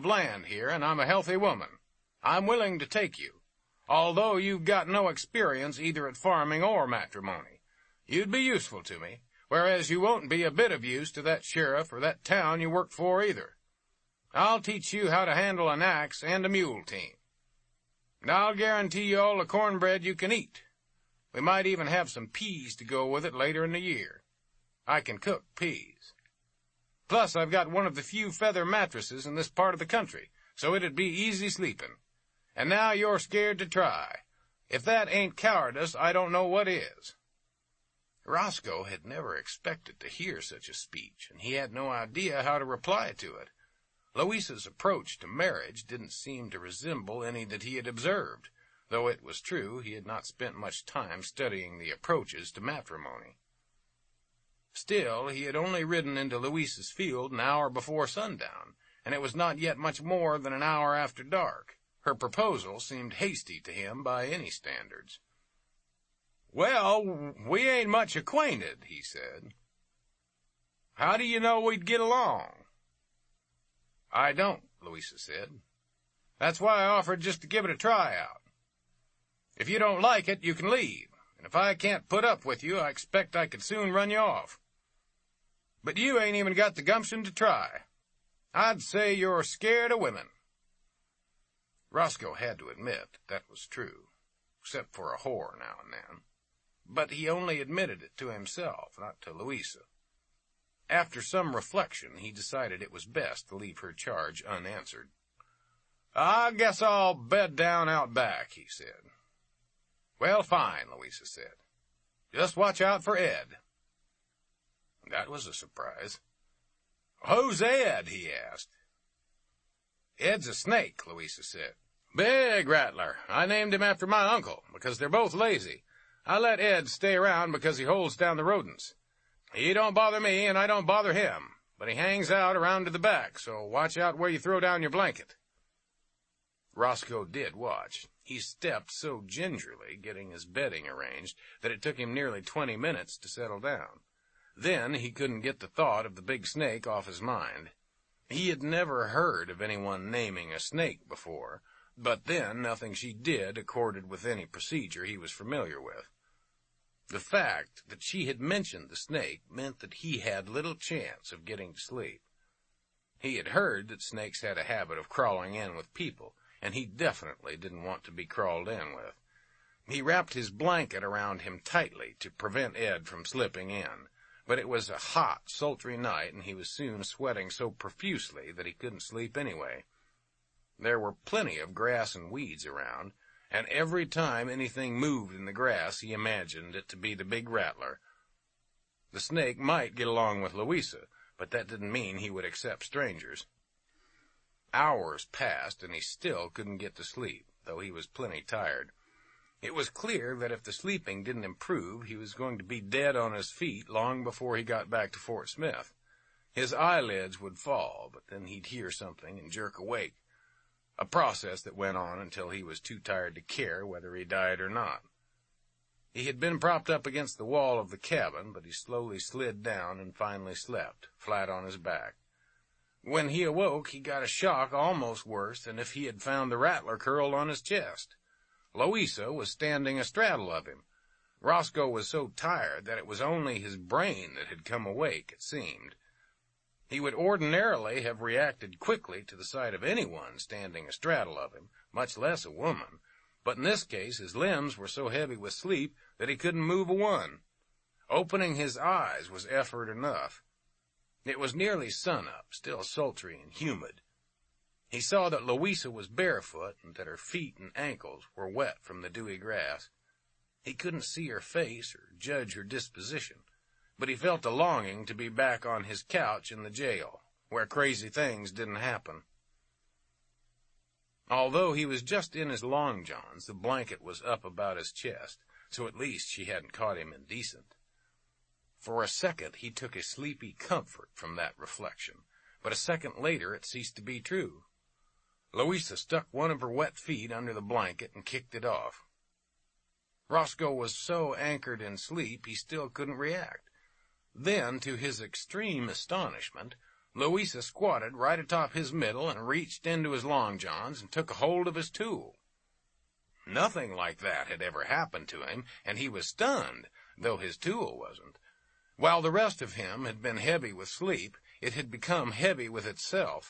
of land here, and I'm a healthy woman. I'm willing to take you, although you've got no experience either at farming or matrimony. You'd be useful to me, whereas you won't be a bit of use to that sheriff or that town you work for either. I'll teach you how to handle an axe and a mule team. And I'll guarantee you all the cornbread you can eat. We might even have some peas to go with it later in the year. I can cook peas. Plus, I've got one of the few feather mattresses in this part of the country, so it'd be easy sleeping. And now you're scared to try. If that ain't cowardice, I don't know what is." Roscoe had never expected to hear such a speech, and he had no idea how to reply to it. Louisa's approach to marriage didn't seem to resemble any that he had observed, though it was true he had not spent much time studying the approaches to matrimony. Still, he had only ridden into Louisa's field an hour before sundown, and it was not yet much more than an hour after dark. Her proposal seemed hasty to him by any standards. "Well, we ain't much acquainted," he said. "How do you know we'd get along?" "I don't," Louisa said. "That's why I offered just to give it a try out. If you don't like it, you can leave, and if I can't put up with you, I expect I could soon run you off. But you ain't even got the gumption to try. I'd say you're scared of women." Roscoe had to admit that was true, except for a whore now and then. But he only admitted it to himself, not to Louisa. After some reflection, he decided it was best to leave her charge unanswered. "I guess I'll bed down out back," he said. "Well, fine," Louisa said. "Just watch out for Ed." That was a surprise. "Who's Ed?" he asked. "Ed's a snake," Louisa said. "Big rattler. I named him after my uncle, because they're both lazy. I let Ed stay around because he holds down the rodents. He don't bother me, and I don't bother him, but he hangs out around to the back, so watch out where you throw down your blanket." Roscoe did watch. He stepped so gingerly, getting his bedding arranged, that it took him nearly 20 minutes to settle down. Then he couldn't get the thought of the big snake off his mind. He had never heard of anyone naming a snake before, but then nothing she did accorded with any procedure he was familiar with. The fact that she had mentioned the snake meant that he had little chance of getting to sleep. He had heard that snakes had a habit of crawling in with people, and he definitely didn't want to be crawled in with. He wrapped his blanket around him tightly to prevent Ed from slipping in, but it was a hot, sultry night, and he was soon sweating so profusely that he couldn't sleep anyway. There were plenty of grass and weeds around, and every time anything moved in the grass, he imagined it to be the big rattler. The snake might get along with Louisa, but that didn't mean he would accept strangers. Hours passed, and he still couldn't get to sleep, though he was plenty tired. It was clear that if the sleeping didn't improve, he was going to be dead on his feet long before he got back to Fort Smith. His eyelids would fall, but then he'd hear something and jerk awake, a process that went on until he was too tired to care whether he died or not. He had been propped up against the wall of the cabin, but he slowly slid down and finally slept, flat on his back. When he awoke, he got a shock almost worse than if he had found the rattler curled on his chest. Louisa was standing astraddle of him. Roscoe was so tired that it was only his brain that had come awake, it seemed. He would ordinarily have reacted quickly to the sight of anyone standing astraddle of him, much less a woman, but in this case his limbs were so heavy with sleep that he couldn't move a one. Opening his eyes was effort enough. It was nearly sunup, still sultry and humid. He saw that Louisa was barefoot and that her feet and ankles were wet from the dewy grass. He couldn't see her face or judge her disposition, but he felt a longing to be back on his couch in the jail, where crazy things didn't happen. Although he was just in his long johns, the blanket was up about his chest, so at least she hadn't caught him indecent. For a second he took a sleepy comfort from that reflection, but a second later it ceased to be true. Louisa stuck one of her wet feet under the blanket and kicked it off. Roscoe was so anchored in sleep he still couldn't react. Then, to his extreme astonishment, Louisa squatted right atop his middle and reached into his long johns and took a hold of his tool. Nothing like that had ever happened to him, and he was stunned, though his tool wasn't. While the rest of him had been heavy with sleep, it had become heavy with itself.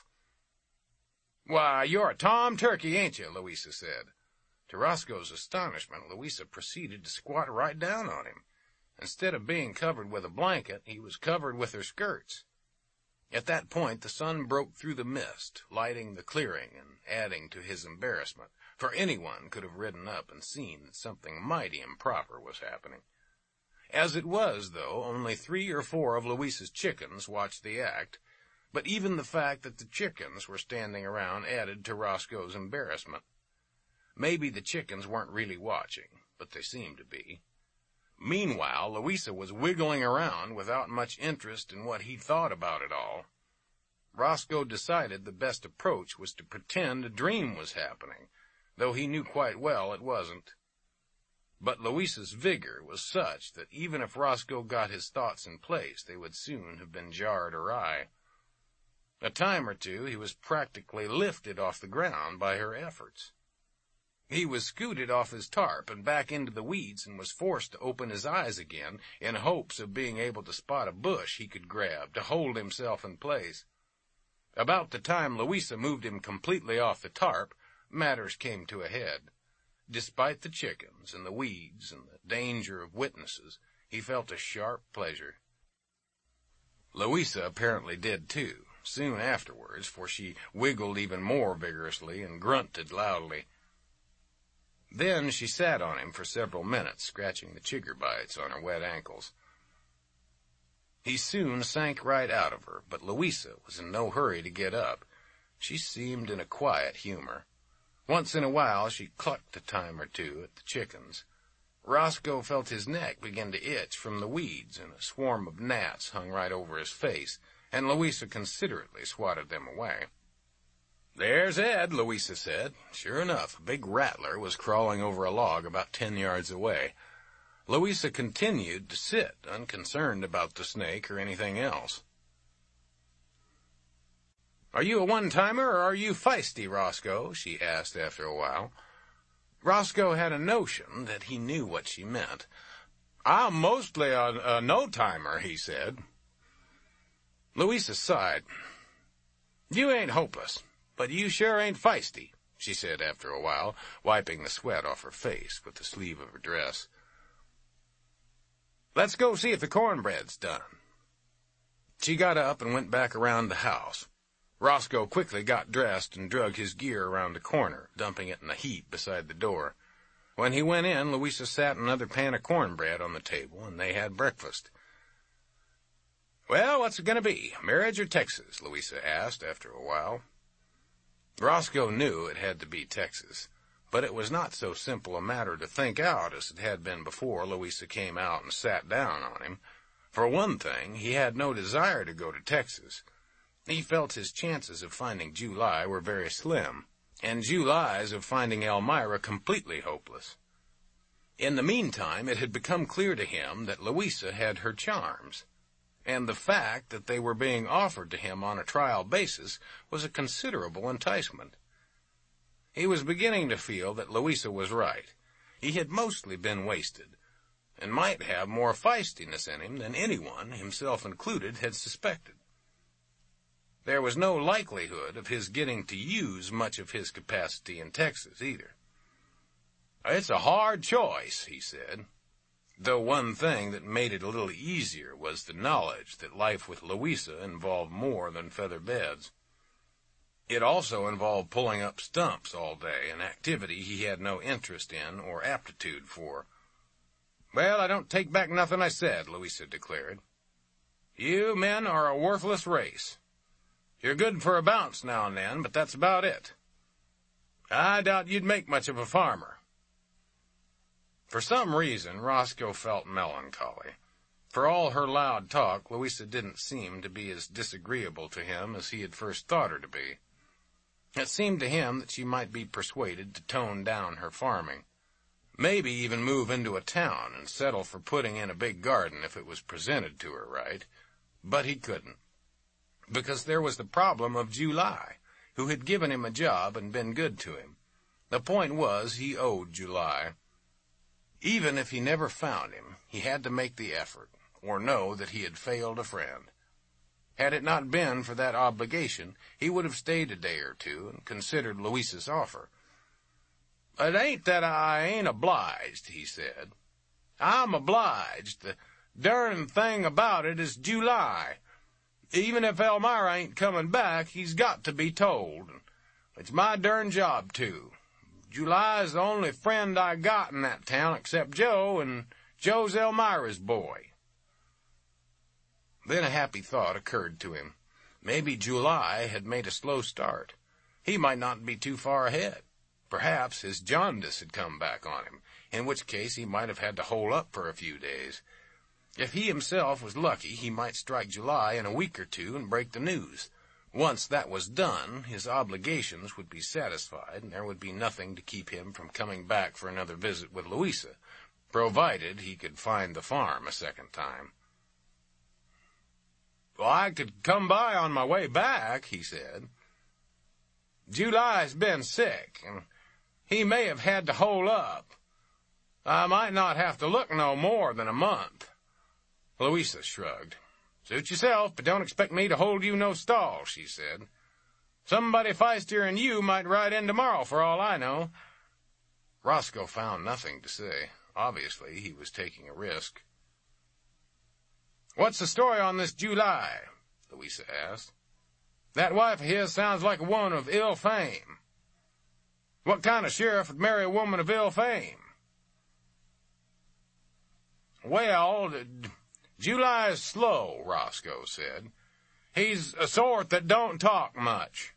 "Why, you're a Tom Turkey, ain't you?" Louisa said. To Roscoe's astonishment, Louisa proceeded to squat right down on him. Instead of being covered with a blanket, he was covered with her skirts. At that point, the sun broke through the mist, lighting the clearing and adding to his embarrassment, for anyone could have ridden up and seen that something mighty improper was happening. As it was, though, only 3 or 4 of Louisa's chickens watched the act, but even the fact that the chickens were standing around added to Roscoe's embarrassment. Maybe the chickens weren't really watching, but they seemed to be. Meanwhile, Louisa was wiggling around without much interest in what he thought about it all. Roscoe decided the best approach was to pretend a dream was happening, though he knew quite well it wasn't. But Louisa's vigor was such that even if Roscoe got his thoughts in place, they would soon have been jarred awry. A time or two he was practically lifted off the ground by her efforts. He was scooted off his tarp and back into the weeds and was forced to open his eyes again in hopes of being able to spot a bush he could grab to hold himself in place. About the time Louisa moved him completely off the tarp, matters came to a head. Despite the chickens and the weeds and the danger of witnesses, he felt a sharp pleasure. Louisa apparently did too, soon afterwards, for she wiggled even more vigorously and grunted loudly. Then she sat on him for several minutes, scratching the chigger bites on her wet ankles. He soon sank right out of her, but Louisa was in no hurry to get up. She seemed in a quiet humor. Once in a while she clucked a time or two at the chickens. Roscoe felt his neck begin to itch from the weeds, and a swarm of gnats hung right over his face, and Louisa considerately swatted them away. "There's Ed," Louisa said. Sure enough, a big rattler was crawling over a log about 10 yards away. Louisa continued to sit, unconcerned about the snake or anything else. "Are you a one-timer, or are you feisty, Roscoe?" she asked after a while. Roscoe had a notion that he knew what she meant. "I'm mostly a no-timer," he said. Louisa sighed. "You ain't hopeless, but you sure ain't feisty," she said after a while, wiping the sweat off her face with the sleeve of her dress. "Let's go see if the cornbread's done." She got up and went back around the house. Roscoe quickly got dressed and dragged his gear around the corner, dumping it in a heap beside the door. When he went in, Louisa sat another pan of cornbread on the table, and they had breakfast. "Well, what's it going to be, marriage or Texas?" Louisa asked after a while. Roscoe knew it had to be Texas, but it was not so simple a matter to think out as it had been before Louisa came out and sat down on him. For one thing, he had no desire to go to Texas. He felt his chances of finding July were very slim, and July's of finding Elmira completely hopeless. In the meantime, it had become clear to him that Louisa had her charms, and the fact that they were being offered to him on a trial basis was a considerable enticement. He was beginning to feel that Louisa was right. He had mostly been wasted, and might have more feistiness in him than anyone, himself included, had suspected. There was no likelihood of his getting to use much of his capacity in Texas, either. "It's a hard choice," he said, though one thing that made it a little easier was the knowledge that life with Louisa involved more than feather beds. It also involved pulling up stumps all day, an activity he had no interest in or aptitude for. "Well, I don't take back nothing I said," Louisa declared. "You men are a worthless race. You're good for a bounce now and then, but that's about it. I doubt you'd make much of a farmer." For some reason, Roscoe felt melancholy. For all her loud talk, Louisa didn't seem to be as disagreeable to him as he had first thought her to be. It seemed to him that she might be persuaded to tone down her farming, maybe even move into a town and settle for putting in a big garden if it was presented to her right, but he couldn't. because there was the problem of July, who had given him a job and been good to him. The point was, he owed July. Even if he never found him, he had to make the effort, or know that he had failed a friend. Had it not been for that obligation, he would have stayed a day or two and considered Louisa's offer. "It ain't that I ain't obliged," he said. "I'm obliged. The darn thing about it is July. Even if Elmira ain't coming back, he's got to be told. It's my darn job, too. July's the only friend I got in that town except Joe, and Joe's Elmira's boy." Then a happy thought occurred to him. Maybe July had made a slow start. He might not be too far ahead. Perhaps his jaundice had come back on him, in which case he might have had to hole up for a few days. If he himself was lucky, he might strike July in a week or two and break the news. Once that was done, his obligations would be satisfied, and there would be nothing to keep him from coming back for another visit with Louisa, provided he could find the farm a second time. "Well, I could come by on my way back," he said. "July's been sick, and he may have had to hole up. I might not have to look no more than a month." Louisa shrugged. "Suit yourself, but don't expect me to hold you no stall," she said. "Somebody feistier than you might ride in tomorrow for all I know." Roscoe found nothing to say. Obviously, he was taking a risk. "What's the story on this July?" Louisa asked. "That wife of his sounds like a woman of ill fame." "What kind of sheriff would marry a woman of ill fame?" "Well, July is slow," Roscoe said. "He's a sort that don't talk much."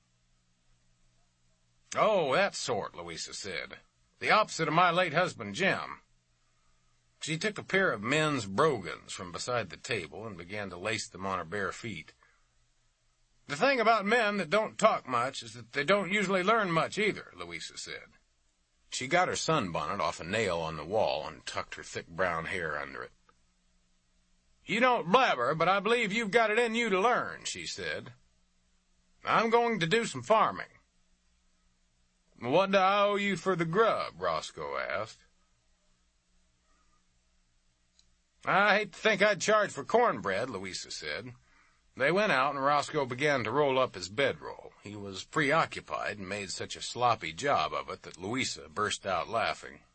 "Oh, that sort," Louisa said. "The opposite of my late husband, Jim." She took a pair of men's brogans from beside the table and began to lace them on her bare feet. "The thing about men that don't talk much is that they don't usually learn much either," Louisa said. She got her sunbonnet off a nail on the wall and tucked her thick brown hair under it. "You don't blabber, but I believe you've got it in you to learn," she said. "I'm going to do some farming." "What do I owe you for the grub?" Roscoe asked. "I hate to think I'd charge for cornbread," Louisa said. They went out, and Roscoe began to roll up his bedroll. He was preoccupied and made such a sloppy job of it that Louisa burst out laughing.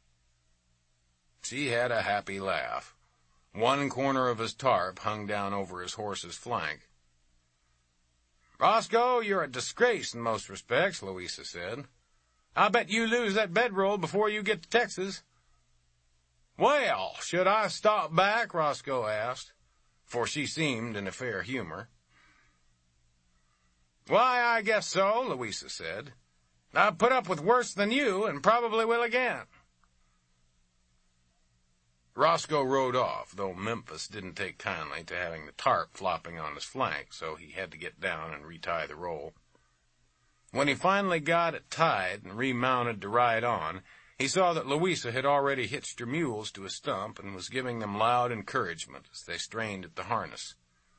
She had a happy laugh. One corner of his tarp hung down over his horse's flank. "Roscoe, you're a disgrace in most respects," Louisa said. "I bet you lose that bedroll before you get to Texas." "Well, should I stop back?" Roscoe asked, for she seemed in a fair humor. "Why, I guess so," Louisa said. "I've put up with worse than you, and probably will again." Roscoe rode off, though Memphis didn't take kindly to having the tarp flopping on his flank, so he had to get down and retie the roll. When he finally got it tied and remounted to ride on, he saw that Louisa had already hitched her mules to a stump and was giving them loud encouragement as they strained at the harness.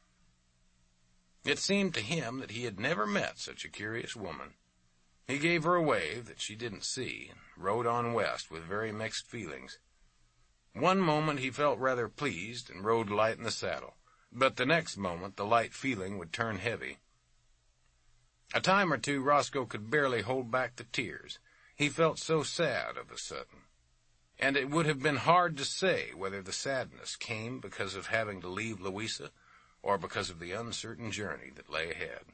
It seemed to him that he had never met such a curious woman. He gave her a wave that she didn't see and rode on west with very mixed feelings. One moment he felt rather pleased and rode light in the saddle, but the next moment the light feeling would turn heavy. A time or two Roscoe could barely hold back the tears. He felt so sad of a sudden, and it would have been hard to say whether the sadness came because of having to leave Louisa or because of the uncertain journey that lay ahead.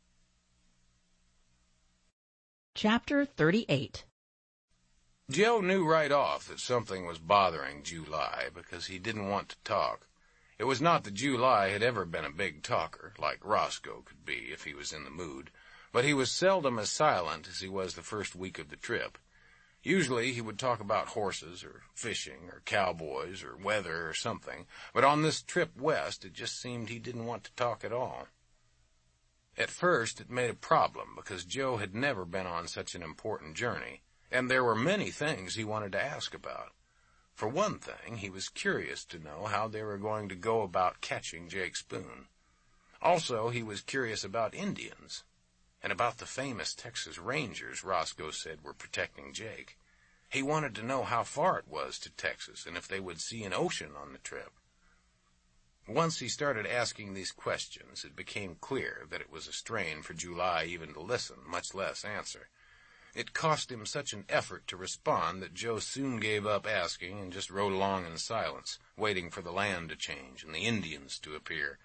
Chapter 38. Joe knew right off that something was bothering July because he didn't want to talk. It was not that July had ever been a big talker, like Roscoe could be if he was in the mood, but he was seldom as silent as he was the first week of the trip. Usually he would talk about horses or fishing or cowboys or weather or something, but on this trip west it just seemed he didn't want to talk at all. At first it made a problem because Joe had never been on such an important journey, and there were many things he wanted to ask about. For one thing, he was curious to know how they were going to go about catching Jake Spoon. Also, he was curious about Indians, and about the famous Texas Rangers Roscoe said were protecting Jake. He wanted to know how far it was to Texas, and if they would see an ocean on the trip. Once he started asking these questions, it became clear that it was a strain for July even to listen, much less answer. It cost him such an effort to respond that Joe soon gave up asking and just rode along in silence, waiting for the land to change and the Indians to appear.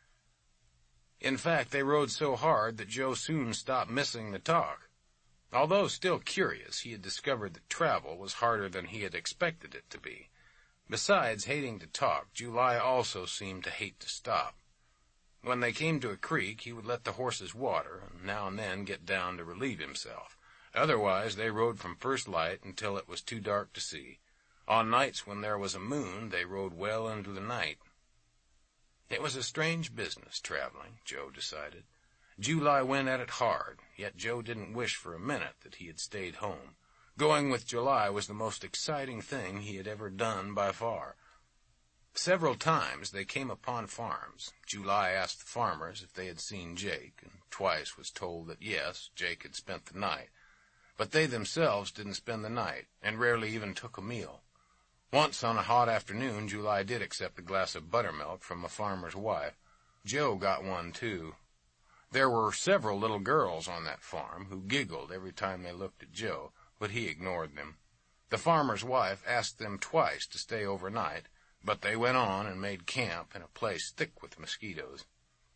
In fact, they rode so hard that Joe soon stopped missing the talk. Although still curious, he had discovered that travel was harder than he had expected it to be. Besides hating to talk, July also seemed to hate to stop. When they came to a creek, he would let the horses water, and now and then get down to relieve himself. Otherwise, they rode from first light until it was too dark to see. On nights when there was a moon, they rode well into the night. It was a strange business, traveling, Joe decided. July went at it hard, yet Joe didn't wish for a minute that he had stayed home. Going with July was the most exciting thing he had ever done by far. Several times they came upon farms. July asked the farmers if they had seen Jake, and twice was told that yes, Jake had spent the night. But they themselves didn't spend the night, and rarely even took a meal. Once on a hot afternoon, July did accept a glass of buttermilk from a farmer's wife. Joe got one, too. There were several little girls on that farm who giggled every time they looked at Joe, but he ignored them. The farmer's wife asked them twice to stay overnight, but they went on and made camp in a place thick with mosquitoes.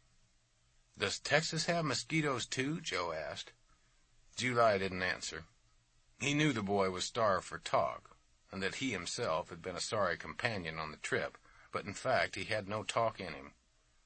"Does Texas have mosquitoes, too?" Joe asked. July didn't answer. He knew the boy was starved for talk, and that he himself had been a sorry companion on the trip, but in fact he had no talk in him.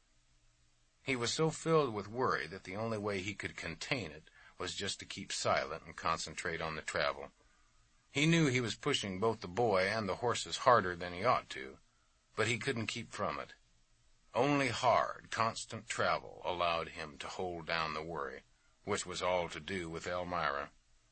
He was so filled with worry that the only way he could contain it was just to keep silent and concentrate on the travel. He knew he was pushing both the boy and the horses harder than he ought to, but he couldn't keep from it. Only hard, constant travel allowed him to hold down the worry, which was all to do with Elmira.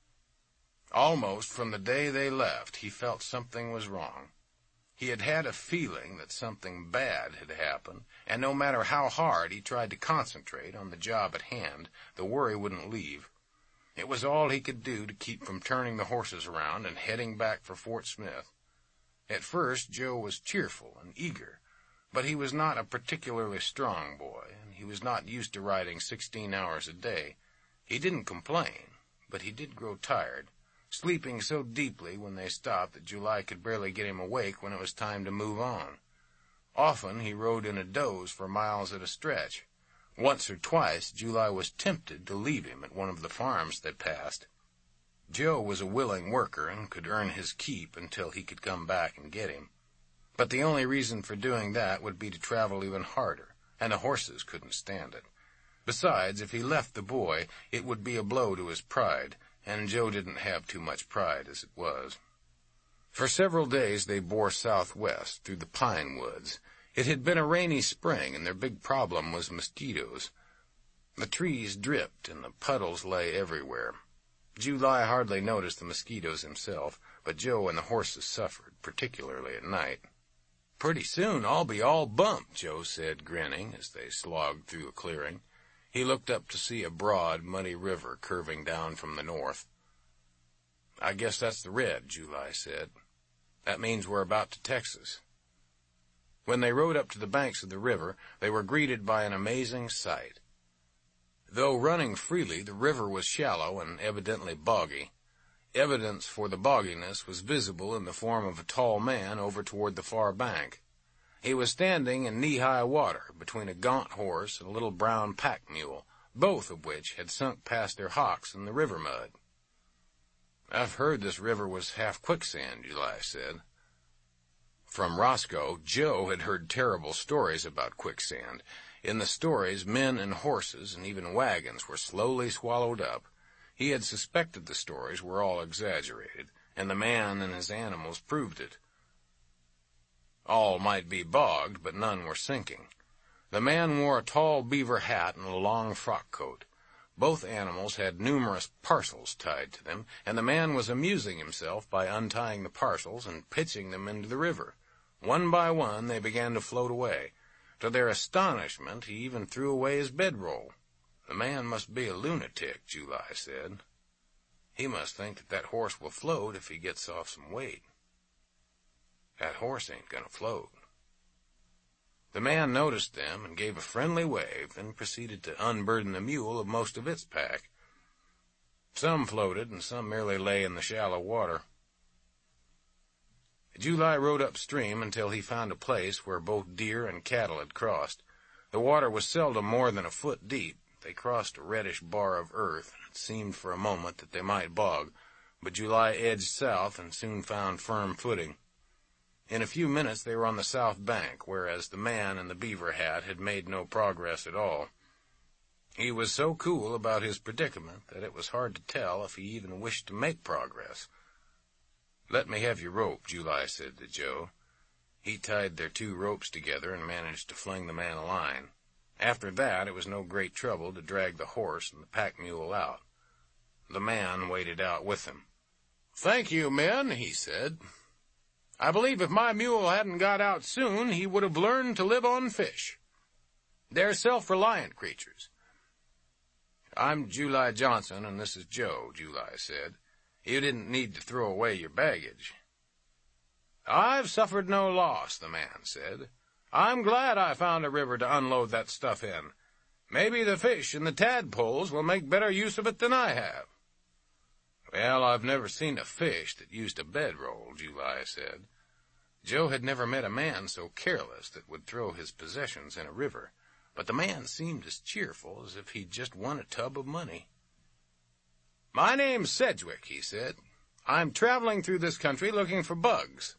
Almost from the day they left, he felt something was wrong. He had had a feeling that something bad had happened, and no matter how hard he tried to concentrate on the job at hand, the worry wouldn't leave. It was all he could do to keep from turning the horses around and heading back for Fort Smith. At first, Joe was cheerful and eager, but he was not a particularly strong boy, and he was not used to riding 16 hours a day. He didn't complain, but he did grow tired, sleeping so deeply when they stopped that July could barely get him awake when it was time to move on. Often he rode in a doze for miles at a stretch. Once or twice, July was tempted to leave him at one of the farms they passed. Joe was a willing worker and could earn his keep until he could come back and get him. But the only reason for doing that would be to travel even harder, and the horses couldn't stand it. Besides, if he left the boy, it would be a blow to his pride, and Joe didn't have too much pride as it was. For several days they bore southwest through the pine woods. It had been a rainy spring, and their big problem was mosquitoes. The trees dripped, and the puddles lay everywhere. July hardly noticed the mosquitoes himself, but Joe and the horses suffered, particularly at night. "Pretty soon I'll be all bumped," Joe said, grinning, as they slogged through a clearing. He looked up to see a broad, muddy river curving down from the north. "I guess that's the Red," July said. "That means we're about to Texas." When they rode up to the banks of the river, they were greeted by an amazing sight. Though running freely, the river was shallow and evidently boggy. Evidence for the bogginess was visible in the form of a tall man over toward the far bank. He was standing in knee-high water between a gaunt horse and a little brown pack mule, both of which had sunk past their hocks in the river mud. "I've heard this river was half quicksand," July said. From Roscoe, Joe had heard terrible stories about quicksand. In the stories, men and horses and even wagons were slowly swallowed up. He had suspected the stories were all exaggerated, and the man and his animals proved it. All might be bogged, but none were sinking. The man wore a tall beaver hat and a long frock coat. Both animals had numerous parcels tied to them, and the man was amusing himself by untying the parcels and pitching them into the river. One by one they began to float away. To their astonishment, he even threw away his bedroll. "The man must be a lunatic," July said. "He must think that horse will float if he gets off some weight." "That horse ain't gonna float." The man noticed them and gave a friendly wave, then proceeded to unburden the mule of most of its pack. Some floated, and some merely lay in the shallow water. July rode upstream until he found a place where both deer and cattle had crossed. The water was seldom more than a foot deep. They crossed a reddish bar of earth, and it seemed for a moment that they might bog, but July edged south and soon found firm footing. In a few minutes they were on the south bank, whereas the man in the beaver hat had made no progress at all. He was so cool about his predicament that it was hard to tell if he even wished to make progress. "Let me have your rope," July said to Joe. He tied their two ropes together and managed to fling the man a line. After that, it was no great trouble to drag the horse and the pack mule out. The man waded out with them. "Thank you, men," he said. "I believe if my mule hadn't got out soon, he would have learned to live on fish. They're self-reliant creatures." "I'm July Johnson, and this is Joe," July said. "You didn't need to throw away your baggage." "I've suffered no loss," the man said. "I'm glad I found a river to unload that stuff in. Maybe the fish and the tadpoles will make better use of it than I have." "Well, I've never seen a fish that used a bedroll," July said. Joe had never met a man so careless that would throw his possessions in a river, but the man seemed as cheerful as if he'd just won a tub of money. "My name's Sedgwick," he said. "I'm traveling through this country looking for bugs."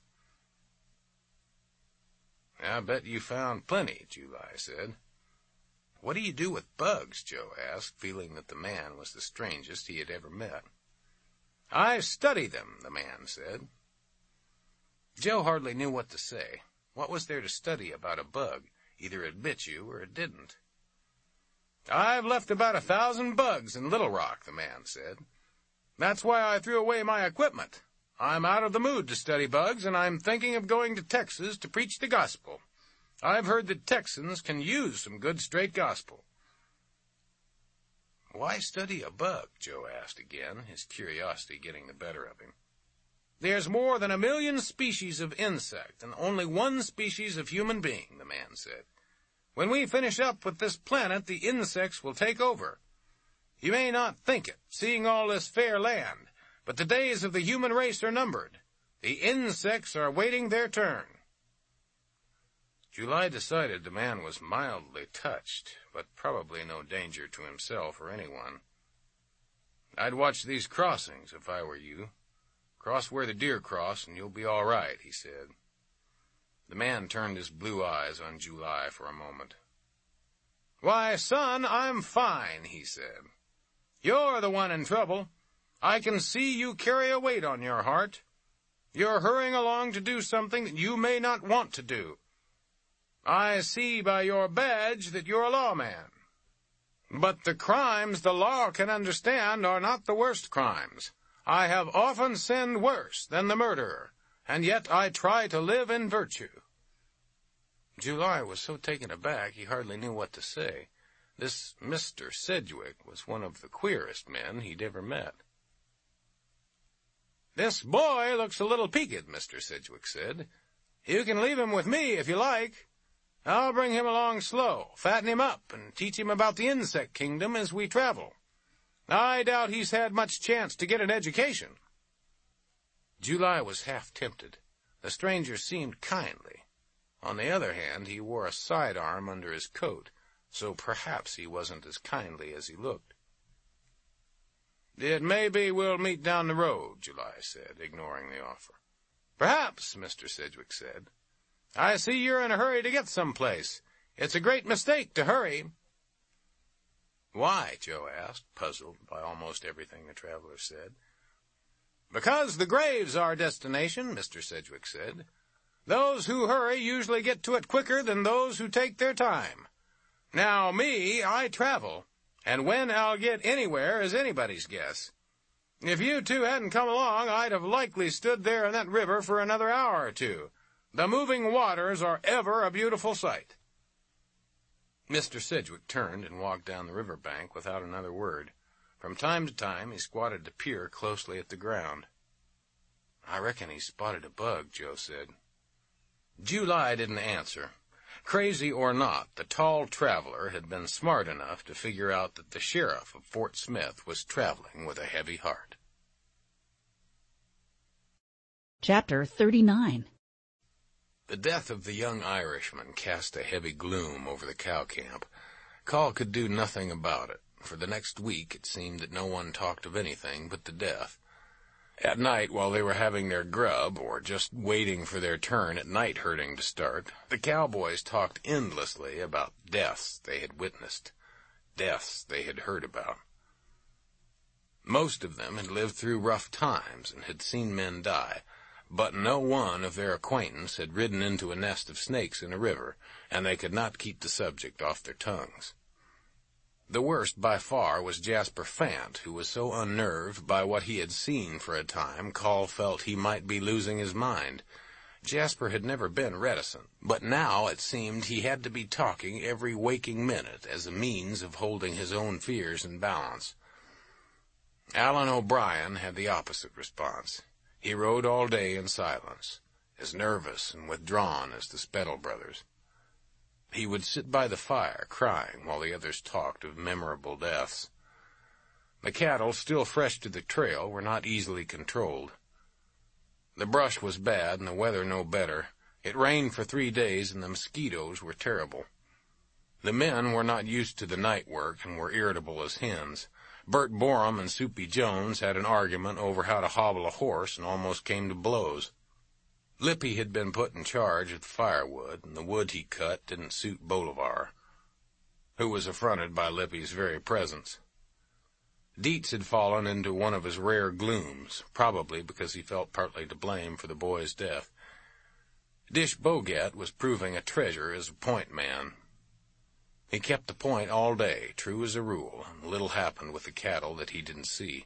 "I bet you found plenty," July said. "What do you do with bugs?" Joe asked, feeling that the man was the strangest he had ever met. "I study them," the man said. Joe hardly knew what to say. What was there to study about a bug? Either it bit you or it didn't. "I've left about 1,000 bugs in Little Rock," the man said. "That's why I threw away my equipment. I'm out of the mood to study bugs, and I'm thinking of going to Texas to preach the gospel. I've heard that Texans can use some good straight gospel." "Why study a bug?" Joe asked again, his curiosity getting the better of him. "There's more than 1,000,000 species of insect and only one species of human being," the man said. "When we finish up with this planet, the insects will take over. You may not think it, seeing all this fair land, but the days of the human race are numbered. The insects are waiting their turn." July decided the man was mildly touched, but probably no danger to himself or anyone. "I'd watch these crossings if I were you. Cross where the deer cross, and you'll be all right," he said. The man turned his blue eyes on July for a moment. "Why, son, I'm fine," he said. "You're the one in trouble. I can see you carry a weight on your heart. You're hurrying along to do something that you may not want to do. I see by your badge that you're a lawman. But the crimes the law can understand are not the worst crimes. I have often sinned worse than the murderer, and yet I try to live in virtue." July was so taken aback he hardly knew what to say. This Mr. Sedgwick was one of the queerest men he'd ever met. "This boy looks a little peaked," Mr. Sedgwick said. "You can leave him with me if you like. I'll bring him along slow, fatten him up, and teach him about the insect kingdom as we travel. I doubt he's had much chance to get an education." July was half tempted. The stranger seemed kindly. On the other hand, he wore a sidearm under his coat, so perhaps he wasn't as kindly as he looked. "It may be we'll meet down the road," July said, ignoring the offer. "Perhaps," Mr. Sedgwick said. "I see you're in a hurry to get someplace. It's a great mistake to hurry." "Why?" Joe asked, puzzled by almost everything the traveler said. "Because the grave's our destination," Mr. Sedgwick said. "Those who hurry usually get to it quicker than those who take their time. Now me, I travel, and when I'll get anywhere is anybody's guess. If you two hadn't come along, I'd have likely stood there in that river for another hour or two. The moving waters are ever a beautiful sight." Mr. Sedgwick turned and walked down the river bank without another word. From time to time he squatted to peer closely at the ground. "I reckon he's spotted a bug," Joe said. July didn't answer. Crazy or not, the tall traveler had been smart enough to figure out that the sheriff of Fort Smith was traveling with a heavy heart. Chapter 39. The death of the young Irishman cast a heavy gloom over the cow camp. Call could do nothing about it. For the next week it seemed that no one talked of anything but the death. At night, while they were having their grub, or just waiting for their turn at night herding to start, the cowboys talked endlessly about deaths they had witnessed, deaths they had heard about. Most of them had lived through rough times and had seen men die, but no one of their acquaintance had ridden into a nest of snakes in a river, and they could not keep the subject off their tongues. The worst by far was Jasper Fant, who was so unnerved by what he had seen for a time, Call felt he might be losing his mind. Jasper had never been reticent, but now it seemed he had to be talking every waking minute as a means of holding his own fears in balance. Alan O'Brien had the opposite response. He rode all day in silence, as nervous and withdrawn as the Spettle brothers. He would sit by the fire, crying, while the others talked of memorable deaths. The cattle, still fresh to the trail, were not easily controlled. The brush was bad and the weather no better. It rained for 3 days and the mosquitoes were terrible. The men were not used to the night work and were irritable as hens. Bert Borum and Soupy Jones had an argument over how to hobble a horse and almost came to blows. Lippy had been put in charge of the firewood, and the wood he cut didn't suit Bolivar, who was affronted by Lippy's very presence. Dietz had fallen into one of his rare glooms, probably because he felt partly to blame for the boy's death. Dish Bogat was proving a treasure as a point man. He kept the point all day, true as a rule, and little happened with the cattle that he didn't see.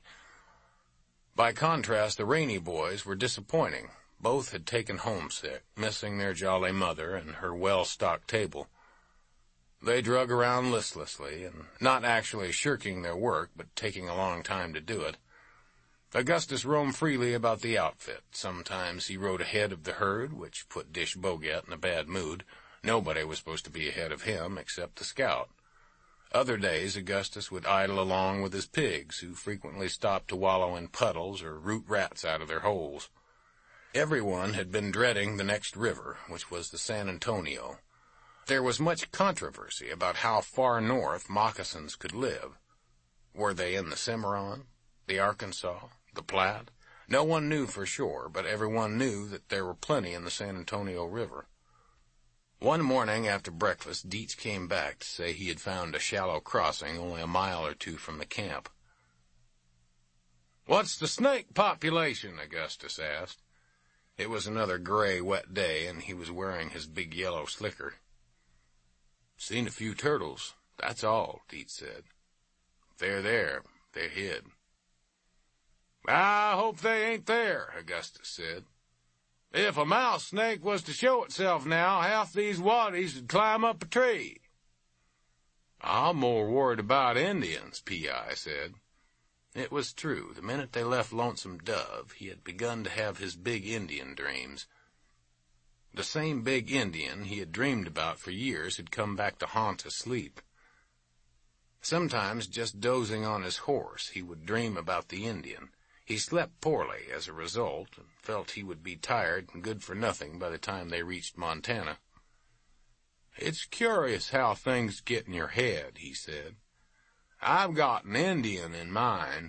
By contrast, the Rainey boys were disappointing. Both had taken homesick, missing their jolly mother and her well-stocked table. They drug around listlessly, and not actually shirking their work, but taking a long time to do it. Augustus roamed freely about the outfit. Sometimes he rode ahead of the herd, which put Dish Bogat in a bad mood. Nobody was supposed to be ahead of him except the scout. Other days Augustus would idle along with his pigs, who frequently stopped to wallow in puddles or root rats out of their holes. Everyone had been dreading the next river, which was the San Antonio. There was much controversy about how far north moccasins could live. Were they in the Cimarron, the Arkansas, the Platte? No one knew for sure, but everyone knew that there were plenty in the San Antonio River. One morning after breakfast, Dietz came back to say he had found a shallow crossing only a mile or 2 from the camp. "What's the snake population?" Augustus asked. It was another gray, wet day, and he was wearing his big yellow slicker. "Seen a few turtles, that's all," Dietz said. "They're there. They're hid." "I hope they ain't there," Augustus said. "If a mouse snake was to show itself now, half these waddies would climb up a tree." "I'm more worried about Indians," P.I. said. It was true. The minute they left Lonesome Dove, he had begun to have his big Indian dreams. The same big Indian he had dreamed about for years had come back to haunt his sleep. Sometimes, just dozing on his horse, he would dream about the Indian. He slept poorly as a result, and felt he would be tired and good for nothing by the time they reached Montana. "It's curious how things get in your head," he said. "I've got an Indian in mind."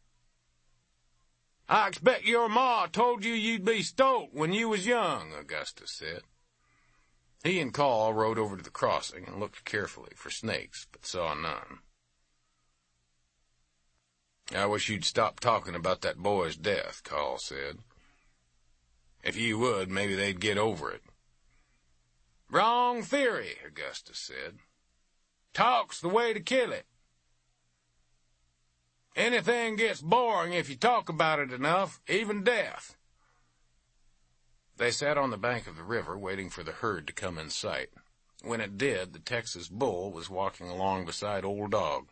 "I expect your ma told you you'd be stolt when you was young," Augustus said. He and Call rode over to the crossing and looked carefully for snakes, but saw none. "I wish you'd stop talking about that boy's death," Call said. "If you would, maybe they'd get over it." "Wrong theory," Augustus said. "Talk's the way to kill it. Anything gets boring if you talk about it enough, even death." They sat on the bank of the river waiting for the herd to come in sight. When it did, the Texas bull was walking along beside Old Dog.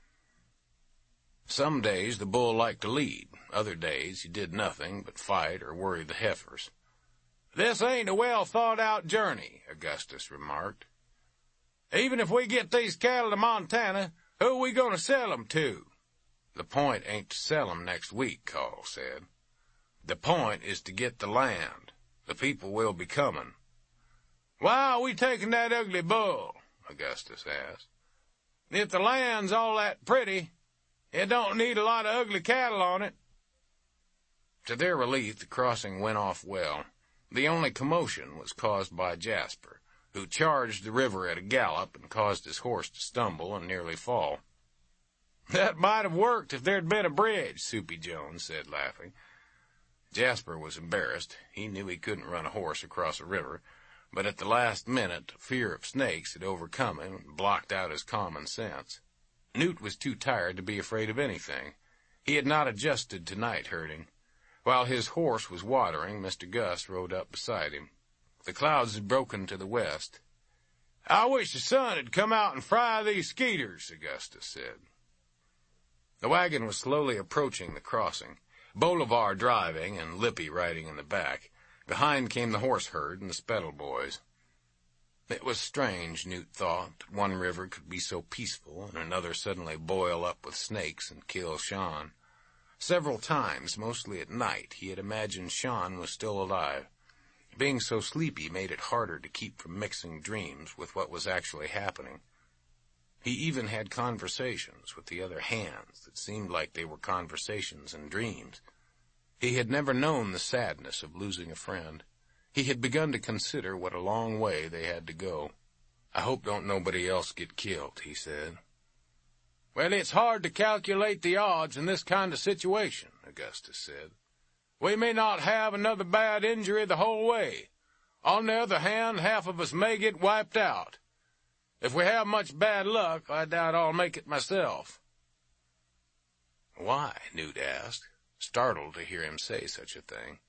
Some days the bull liked to lead. Other days he did nothing but fight or worry the heifers. "This ain't a well-thought-out journey," Augustus remarked. "Even if we get these cattle to Montana, who are we going to sell 'em to?" "The point ain't to sell 'em next week," Call said. "The point is to get the land. The people will be coming." "Why are we taking that ugly bull?" Augustus asked. "If the land's all that pretty, it don't need a lot of ugly cattle on it." To their relief, the crossing went off well. The only commotion was caused by Jasper, who charged the river at a gallop and caused his horse to stumble and nearly fall. "That might have worked if there'd been a bridge," Soupy Jones said, laughing. Jasper was embarrassed. He knew he couldn't run a horse across a river, but at the last minute, fear of snakes had overcome him and blocked out his common sense. Newt was too tired to be afraid of anything. He had not adjusted to night herding. While his horse was watering, Mr. Gus rode up beside him. The clouds had broken to the west. "I wish the sun had come out and fry these skeeters," Augustus said. The wagon was slowly approaching the crossing, Bolivar driving and Lippy riding in the back. Behind came the horse herd and the Spettle boys. It was strange, Newt thought, that one river could be so peaceful and another suddenly boil up with snakes and kill Sean. Several times, mostly at night, he had imagined Sean was still alive. Being so sleepy made it harder to keep from mixing dreams with what was actually happening. He even had conversations with the other hands that seemed like they were conversations and dreams. He had never known the sadness of losing a friend. He had begun to consider what a long way they had to go. "I hope don't nobody else get killed," he said. "Well, it's hard to calculate the odds in this kind of situation," Augustus said. "We may not have another bad injury the whole way. On the other hand, half of us may get wiped out. If we have much bad luck, I doubt I'll make it myself." "Why?" Newt asked, startled to hear him say such a thing.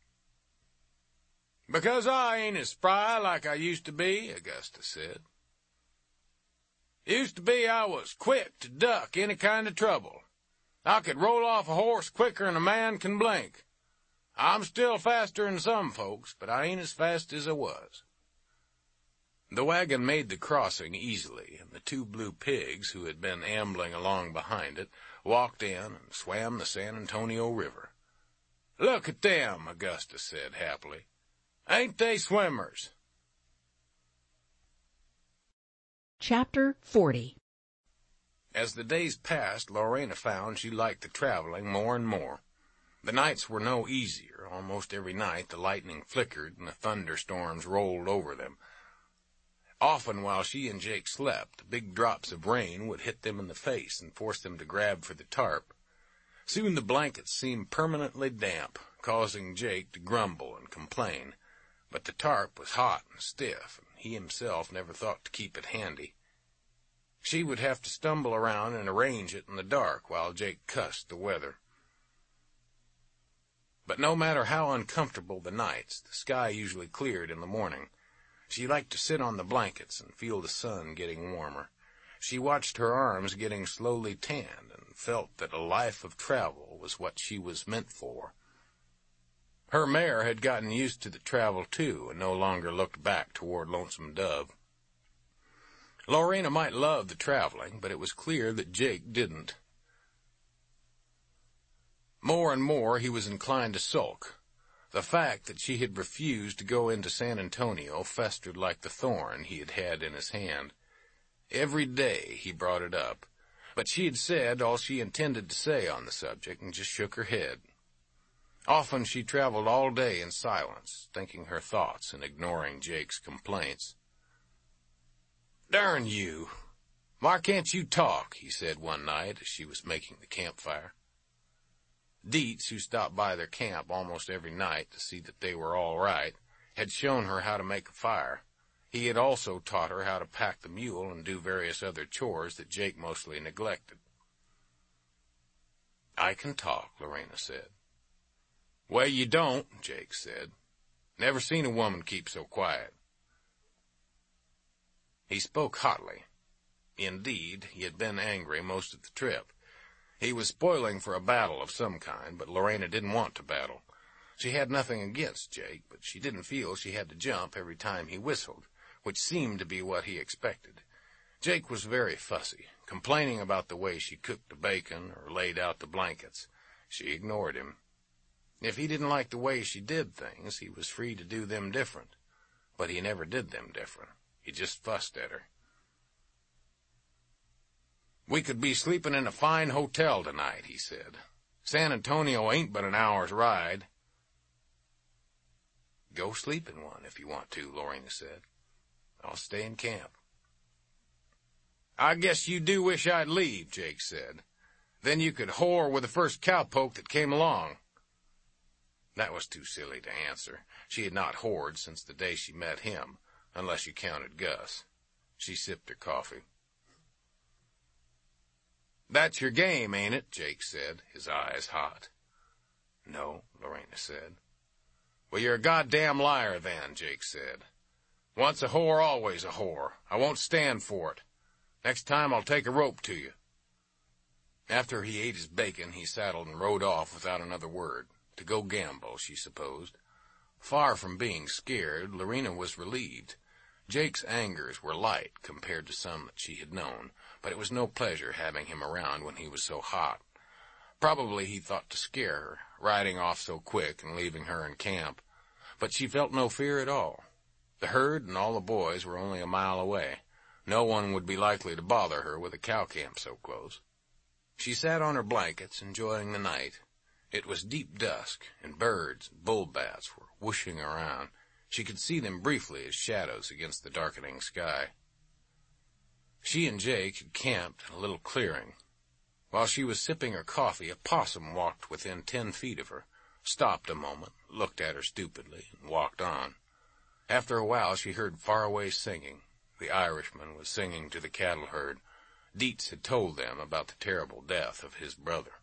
"Because I ain't as spry like I used to be," Augustus said. "Used to be I was quick to duck any kind of trouble. I could roll off a horse quicker'n a man can blink. I'm still faster'n some folks, but I ain't as fast as I was." The wagon made the crossing easily, and the two blue pigs, who had been ambling along behind it, walked in and swam the San Antonio River. "Look at them," Augustus said happily. "Ain't they swimmers?" Chapter 40. As the days passed, Lorena found she liked the traveling more and more. The nights were no easier. Almost every night the lightning flickered and the thunderstorms rolled over them. Often while she and Jake slept, the big drops of rain would hit them in the face and force them to grab for the tarp. Soon the blankets seemed permanently damp, causing Jake to grumble and complain. But the tarp was hot and stiff, and he himself never thought to keep it handy. She would have to stumble around and arrange it in the dark while Jake cussed the weather. But no matter how uncomfortable the nights, the sky usually cleared in the morning. She liked to sit on the blankets and feel the sun getting warmer. She watched her arms getting slowly tanned and felt that a life of travel was what she was meant for. Her mare had gotten used to the travel, too, and no longer looked back toward Lonesome Dove. Lorena might love the traveling, but it was clear that Jake didn't. More and more he was inclined to sulk. The fact that she had refused to go into San Antonio festered like the thorn he had had in his hand. Every day he brought it up, but she had said all she intended to say on the subject and just shook her head. Often she traveled all day in silence, thinking her thoughts and ignoring Jake's complaints. "Darn you! Why can't you talk?" he said one night as she was making the campfire. Dietz, who stopped by their camp almost every night to see that they were all right, had shown her how to make a fire. He had also taught her how to pack the mule and do various other chores that Jake mostly neglected. "I can talk," Lorena said. "Well, you don't," Jake said. "Never seen a woman keep so quiet." He spoke hotly. Indeed, he had been angry most of the trip. He was spoiling for a battle of some kind, but Lorena didn't want to battle. She had nothing against Jake, but she didn't feel she had to jump every time he whistled, which seemed to be what he expected. Jake was very fussy, complaining about the way she cooked the bacon or laid out the blankets. She ignored him. If he didn't like the way she did things, he was free to do them different. But he never did them different. He just fussed at her. "We could be sleeping in a fine hotel tonight," he said. "San Antonio ain't but an hour's ride." "Go sleep in one if you want to," Lorena said. "I'll stay in camp." "I guess you do wish I'd leave," Jake said. "Then you could whore with the first cowpoke that came along." That was too silly to answer. She had not whored since the day she met him, unless you counted Gus. She sipped her coffee. "That's your game, ain't it?" Jake said, his eyes hot. "No," Lorena said. "Well, you're a goddamn liar then," Jake said. "Once a whore, always a whore. I won't stand for it. Next time I'll take a rope to you." After he ate his bacon, he saddled and rode off without another word. To go gamble, she supposed. Far from being scared, Lorena was relieved. Jake's angers were light compared to some that she had known, but it was no pleasure having him around when he was so hot. Probably he thought to scare her, riding off so quick and leaving her in camp. But she felt no fear at all. The herd and all the boys were only a mile away. No one would be likely to bother her with a cow camp so close. She sat on her blankets, enjoying the night. It was deep dusk, and birds and bull bats were whooshing around. She could see them briefly as shadows against the darkening sky. She and Jake had camped in a little clearing. While she was sipping her coffee, a possum walked within 10 feet of her, stopped a moment, looked at her stupidly, and walked on. After a while, she heard faraway singing. The Irishman was singing to the cattle herd. Dietz had told them about the terrible death of his brother.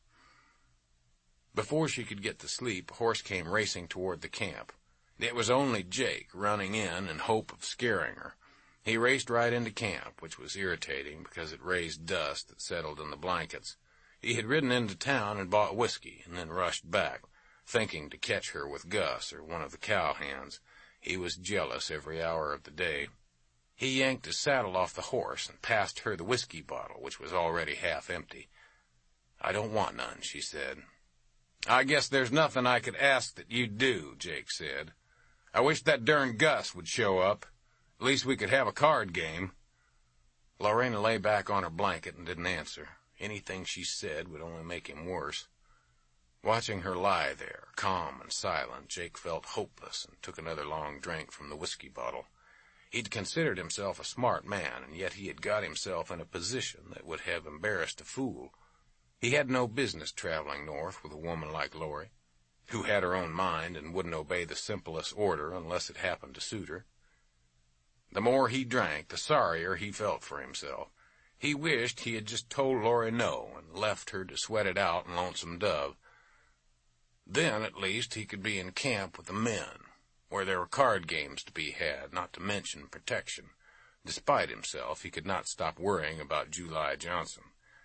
Before she could get to sleep, a horse came racing toward the camp. It was only Jake, running in hope of scaring her. He raced right into camp, which was irritating because it raised dust that settled in the blankets. He had ridden into town and bought whiskey, and then rushed back, thinking to catch her with Gus or one of the cowhands. He was jealous every hour of the day. He yanked his saddle off the horse and passed her the whiskey bottle, which was already half empty. "I don't want none," she said. "I guess there's nothing I could ask that you'd do," Jake said. "I wish that darn Gus would show up. At least we could have a card game." Lorena lay back on her blanket and didn't answer. Anything she said would only make him worse. Watching her lie there, calm and silent, Jake felt hopeless and took another long drink from the whiskey bottle. He'd considered himself a smart man, and yet he had got himself in a position that would have embarrassed a fool. He had no business traveling north with a woman like Lori, who had her own mind and wouldn't obey the simplest order unless it happened to suit her. The more he drank, the sorrier he felt for himself. He wished he had just told Lori no and left her to sweat it out in Lonesome Dove. Then, at least, he could be in camp with the men, where there were card games to be had, not to mention protection. Despite himself, he could not stop worrying about July Johnson.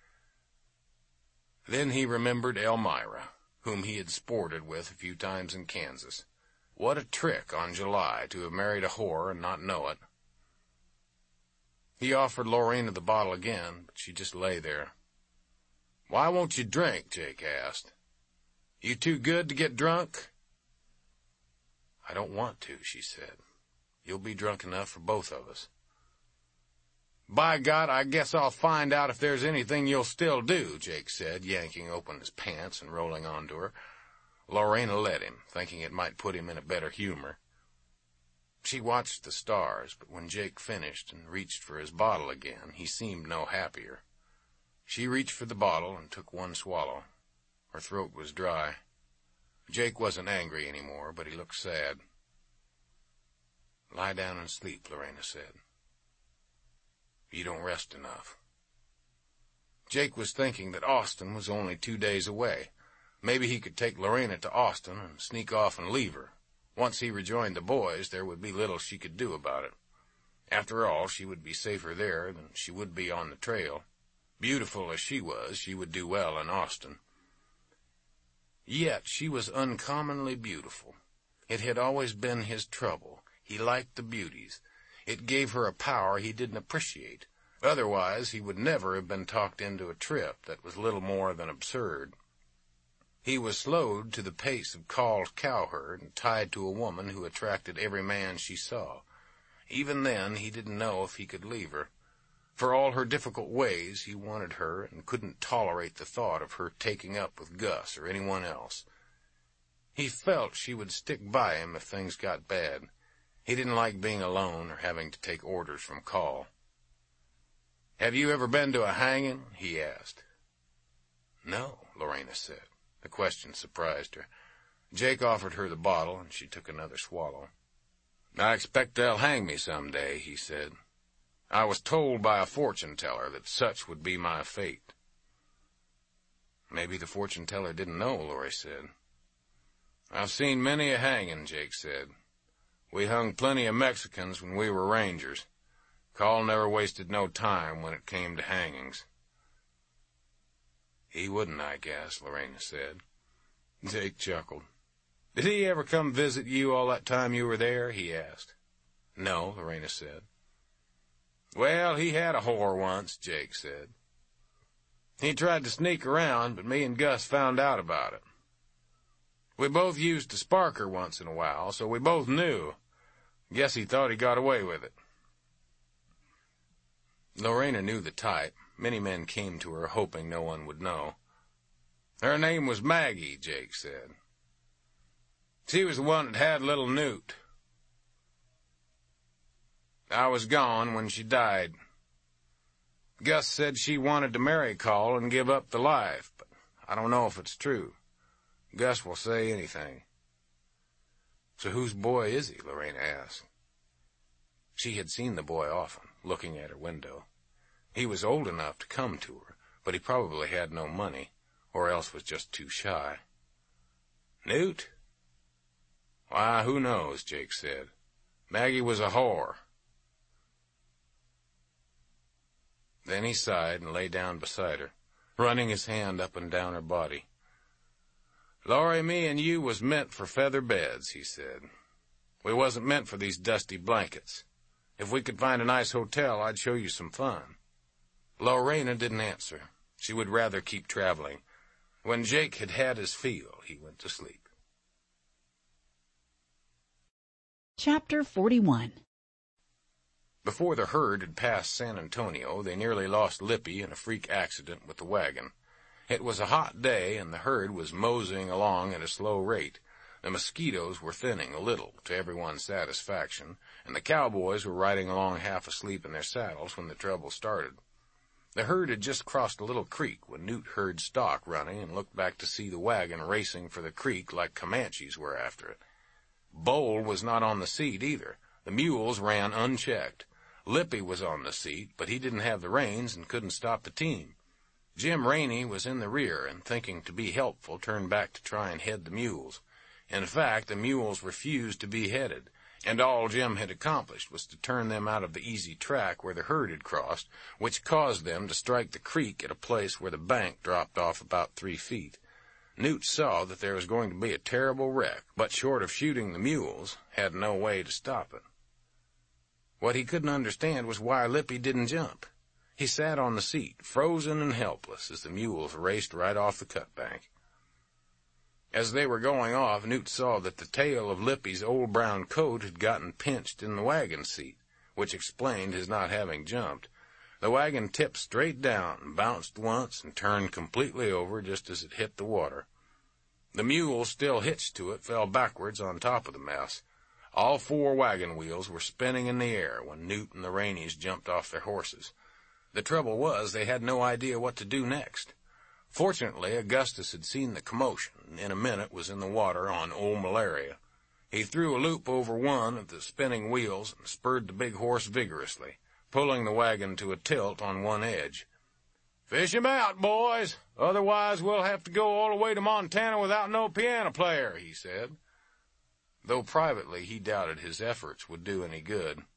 Then he remembered Elmira, whom he had sported with a few times in Kansas. What a trick on July to have married a whore and not know it. He offered Lorena the bottle again, but she just lay there. "Why won't you drink?" Jake asked. "You too good to get drunk?" "I don't want to," she said. "You'll be drunk enough for both of us." "By God, I guess I'll find out if there's anything you'll still do," Jake said, yanking open his pants and rolling onto her. Lorena let him, thinking it might put him in a better humor. She watched the stars, but when Jake finished and reached for his bottle again, he seemed no happier. She reached for the bottle and took one swallow. Her throat was dry. Jake wasn't angry anymore, but he looked sad. "Lie down and sleep," Lorena said. "You don't rest enough." Jake was thinking that Austin was only 2 days away. Maybe he could take Lorena to Austin and sneak off and leave her. Once he rejoined the boys, there would be little she could do about it. After all, she would be safer there than she would be on the trail. Beautiful as she was, she would do well in Austin. Yet she was uncommonly beautiful. It had always been his trouble. He liked the beauties. It gave her a power he didn't appreciate. Otherwise, he would never have been talked into a trip that was little more than absurd. He was slowed to the pace of Call's cowherd and tied to a woman who attracted every man she saw. Even then, he didn't know if he could leave her. For all her difficult ways, he wanted her and couldn't tolerate the thought of her taking up with Gus or anyone else. He felt she would stick by him if things got bad. He didn't like being alone or having to take orders from Call. "Have you ever been to a hanging?" he asked. "No," Lorena said. The question surprised her. Jake offered her the bottle, and she took another swallow. "I expect they'll hang me some day," he said. "I was told by a fortune-teller that such would be my fate." "Maybe the fortune-teller didn't know," Lori said. "I've seen many a hanging," Jake said. "We hung plenty of Mexicans when we were rangers. Call never wasted no time when it came to hangings." "He wouldn't, I guess," Lorena said. Jake chuckled. "Did he ever come visit you all that time you were there?" he asked. "No," Lorena said. "Well, he had a whore once," Jake said. "He tried to sneak around, but me and Gus found out about it. We both used to spark her once in a while, so we both knew. Guess he thought he got away with it." Lorena knew the type. Many men came to her hoping no one would know. "Her name was Maggie," Jake said. "She was the one that had little Newt. I was gone when she died. Gus said she wanted to marry Call and give up the life, but I don't know if it's true. Gus will say anything." "So whose boy is he?" Lorena asked. She had seen the boy often, looking at her window. He was old enough to come to her, but he probably had no money, or else was just too shy. "Newt? Why, who knows," Jake said. "Maggie was a whore." Then he sighed and lay down beside her, running his hand up and down her body. "Lori, me and you was meant for feather beds," he said. "We wasn't meant for these dusty blankets. If we could find a nice hotel, I'd show you some fun." Lorena didn't answer. She would rather keep traveling. When Jake had had his fill, he went to sleep. Chapter 41. Before the herd had passed San Antonio, they nearly lost Lippy in a freak accident with the wagon. It was a hot day, and the herd was moseying along at a slow rate. The mosquitoes were thinning a little, to everyone's satisfaction, and the cowboys were riding along half asleep in their saddles when the trouble started. The herd had just crossed a little creek when Newt heard stock running and looked back to see the wagon racing for the creek like Comanches were after it. Bowl was not on the seat either. The mules ran unchecked. Lippy was on the seat, but he didn't have the reins and couldn't stop the team. Jim Rainey was in the rear and, thinking to be helpful, turned back to try and head the mules. In fact, the mules refused to be headed, and all Jim had accomplished was to turn them out of the easy track where the herd had crossed, which caused them to strike the creek at a place where the bank dropped off about 3 feet. Newt saw that there was going to be a terrible wreck, but short of shooting the mules, had no way to stop it. What he couldn't understand was why Lippy didn't jump. He sat on the seat, frozen and helpless, as the mules raced right off the cut bank. As they were going off, Newt saw that the tail of Lippy's old brown coat had gotten pinched in the wagon seat, which explained his not having jumped. The wagon tipped straight down, bounced once, and turned completely over just as it hit the water. The mule, still hitched to it, fell backwards on top of the mess. All 4 wagon wheels were spinning in the air when Newt and the Raineys jumped off their horses. The trouble was they had no idea what to do next. Fortunately, Augustus had seen the commotion, and in a minute was in the water on Old Malaria. He threw a loop over one of the spinning wheels and spurred the big horse vigorously, pulling the wagon to a tilt on one edge. "Fish him out, boys. Otherwise we'll have to go all the way to Montana without no piano player," he said. Though privately he doubted his efforts would do any good.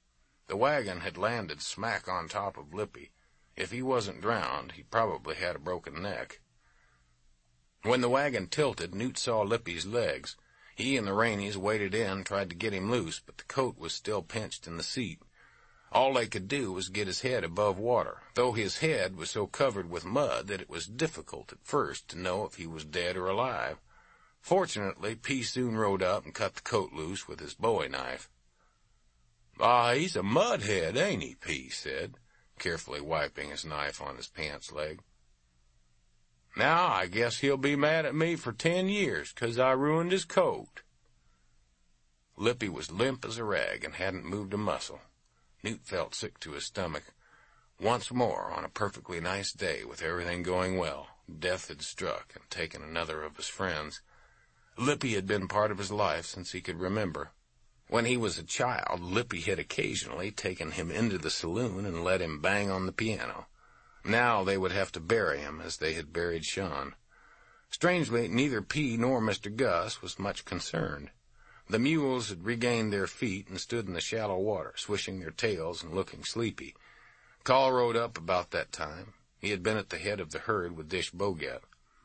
The wagon had landed smack on top of Lippy. If he wasn't drowned, he probably had a broken neck. When the wagon tilted, Newt saw Lippy's legs. He and the Rainies waded in, tried to get him loose, but the coat was still pinched in the seat. All they could do was get his head above water, though his head was so covered with mud that it was difficult at first to know if he was dead or alive. Fortunately, P soon rode up and cut the coat loose with his bowie knife. "Ah, he's a mudhead, ain't he?" P said, carefully wiping his knife on his pants leg. "Now I guess he'll be mad at me for 10 years 'cause I ruined his coat." Lippy was limp as a rag and hadn't moved a muscle. Newt felt sick to his stomach. Once more, on a perfectly nice day, with everything going well, death had struck and taken another of his friends. Lippy had been part of his life since he could remember. When he was a child, Lippy had occasionally taken him into the saloon and let him bang on the piano. Now they would have to bury him as they had buried Sean. Strangely, neither P nor Mr. Gus was much concerned. The mules had regained their feet and stood in the shallow water, swishing their tails and looking sleepy. Call rode up about that time. He had been at the head of the herd with Dish Bogat.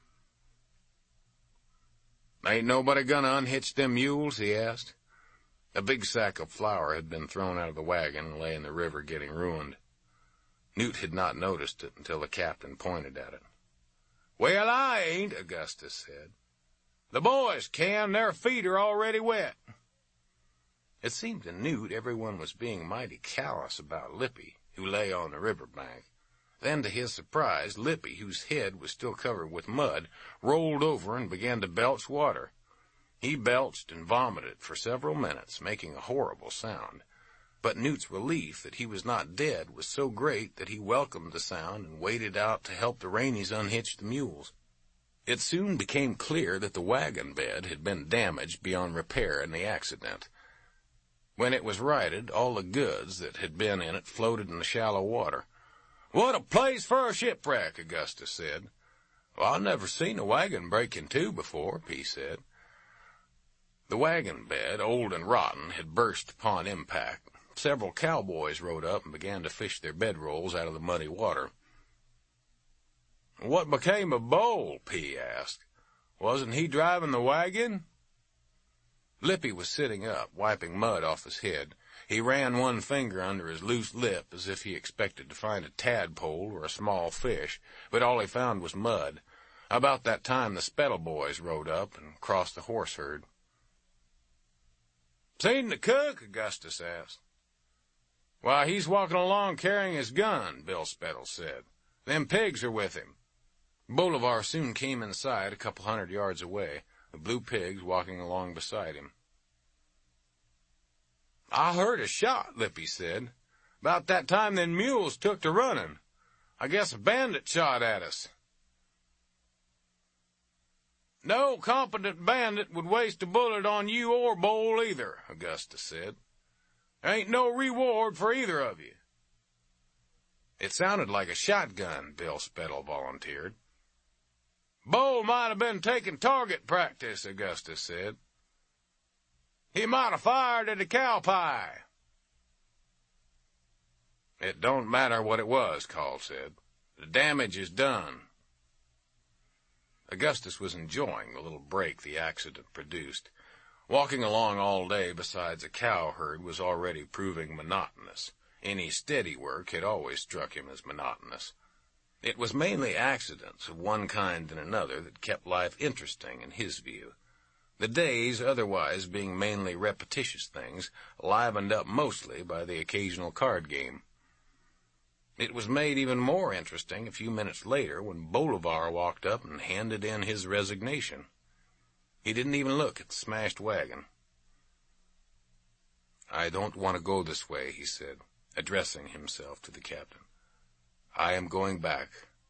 "Ain't nobody gonna unhitch them mules?" he asked. A big sack of flour had been thrown out of the wagon and lay in the river getting ruined. Newt had not noticed it until the captain pointed at it. "Well, I ain't," Augustus said. "The boys can. Their feet are already wet." It seemed to Newt everyone was being mighty callous about Lippy, who lay on the river bank. Then, to his surprise, Lippy, whose head was still covered with mud, rolled over and began to belch water. He belched and vomited for several minutes, making a horrible sound. But Newt's relief that he was not dead was so great that he welcomed the sound and waded out to help the Rainies unhitch the mules. It soon became clear that the wagon bed had been damaged beyond repair in the accident. When it was righted, all the goods that had been in it floated in the shallow water. "What a place for a shipwreck," Augustus said. "Well, I've never seen a wagon break in two before," P said. The wagon bed, old and rotten, had burst upon impact. Several cowboys rode up and began to fish their bedrolls out of the muddy water. "What became of Bull?" P asked. "Wasn't he driving the wagon?" Lippy was sitting up, wiping mud off his head. He ran one finger under his loose lip as if he expected to find a tadpole or a small fish, but all he found was mud. About that time the Spettle boys rode up and crossed the horse herd. "Seen the cook?" Augustus asked. "Why, he's walking along carrying his gun," Bill Spettle said. "Them pigs are with him." Bolivar soon came in sight a couple 100 yards away, the blue pigs walking along beside him. "I heard a shot," Lippy said. "About that time them mules took to running. I guess a bandit shot at us." "No competent bandit would waste a bullet on you or Bull either," Augustus said. "There ain't no reward for either of you." "It sounded like a shotgun," Bill Spettle volunteered. "Bull might have been taking target practice," Augustus said. "He might have fired at a cow pie." "It don't matter what it was," Call said. "The damage is done." Augustus was enjoying the little break the accident produced. Walking along all day besides a cow herd was already proving monotonous. Any steady work had always struck him as monotonous. It was mainly accidents of one kind and another that kept life interesting in his view. The days, otherwise being mainly repetitious things, livened up mostly by the occasional card game. It was made even more interesting a few minutes later when Bolivar walked up and handed in his resignation. He didn't even look at the smashed wagon. "I don't want to go this way," he said, addressing himself to the captain. "I am going back."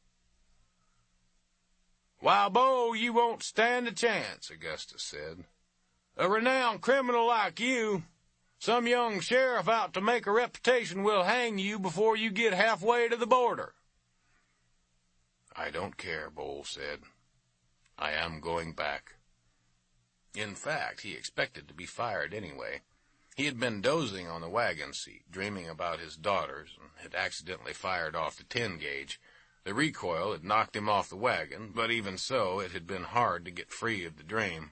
"Why, Bo, you won't stand a chance," Augustus said. "A renowned criminal like you, some young sheriff out to make a reputation will hang you before you get halfway to the border." "I don't care," Bull said. "I am going back." In fact, he expected to be fired anyway. He had been dozing on the wagon seat, dreaming about his daughters, and had accidentally fired off the 10-gauge. The recoil had knocked him off the wagon, but even so, it had been hard to get free of the dream.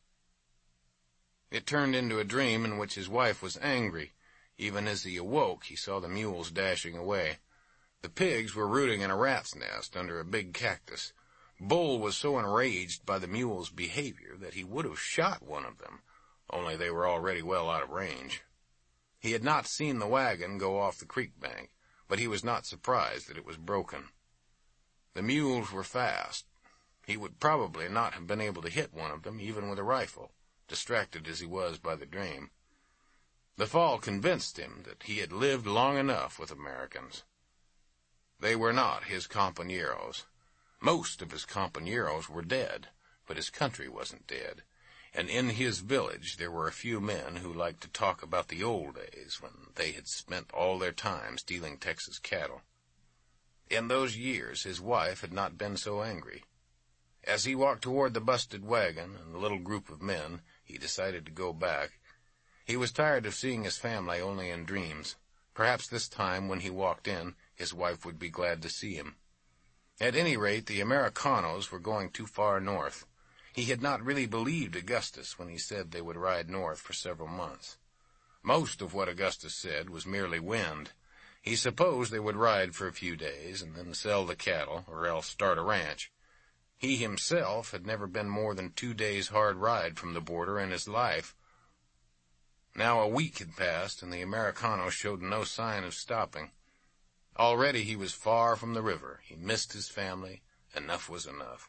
It turned into a dream in which his wife was angry. Even as he awoke, he saw the mules dashing away. The pigs were rooting in a rat's nest under a big cactus. Bull was so enraged by the mules' behavior that he would have shot one of them, only they were already well out of range. He had not seen the wagon go off the creek bank, but he was not surprised that it was broken. The mules were fast. He would probably not have been able to hit one of them, even with a rifle, distracted as he was by the dream. The fall convinced him that he had lived long enough with Americans. They were not his compañeros. Most of his compañeros were dead, but his country wasn't dead, and in his village there were a few men who liked to talk about the old days when they had spent all their time stealing Texas cattle. In those years his wife had not been so angry. As he walked toward the busted wagon and the little group of men, he decided to go back. He was tired of seeing his family only in dreams. Perhaps this time, when he walked in, his wife would be glad to see him. At any rate, the Americanos were going too far north. He had not really believed Augustus when he said they would ride north for several months. Most of what Augustus said was merely wind. He supposed they would ride for a few days and then sell the cattle, or else start a ranch. He himself had never been more than 2 days' hard ride from the border in his life. Now a week had passed, and the Americano showed no sign of stopping. Already he was far from the river. He missed his family. Enough was enough.